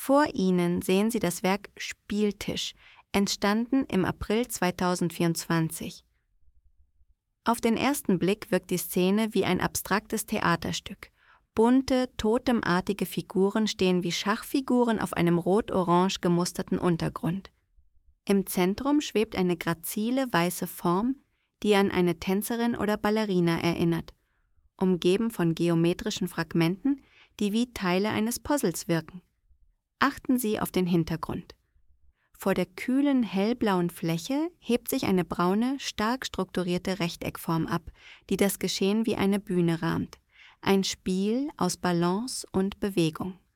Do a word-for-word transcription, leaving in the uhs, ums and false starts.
Vor Ihnen sehen Sie das Werk Spieltisch, entstanden im April zweitausendvierundzwanzig. Auf den ersten Blick wirkt die Szene wie ein abstraktes Theaterstück. Bunte, totemartige Figuren stehen wie Schachfiguren auf einem rot-orange gemusterten Untergrund. Im Zentrum schwebt eine grazile weiße Form, die an eine Tänzerin oder Ballerina erinnert, umgeben von geometrischen Fragmenten, die wie Teile eines Puzzles wirken. Achten Sie auf den Hintergrund. Vor der kühlen, hellblauen Fläche hebt sich eine braune, stark strukturierte Rechteckform ab, die das Geschehen wie eine Bühne rahmt. Ein Spiel aus Balance und Bewegung.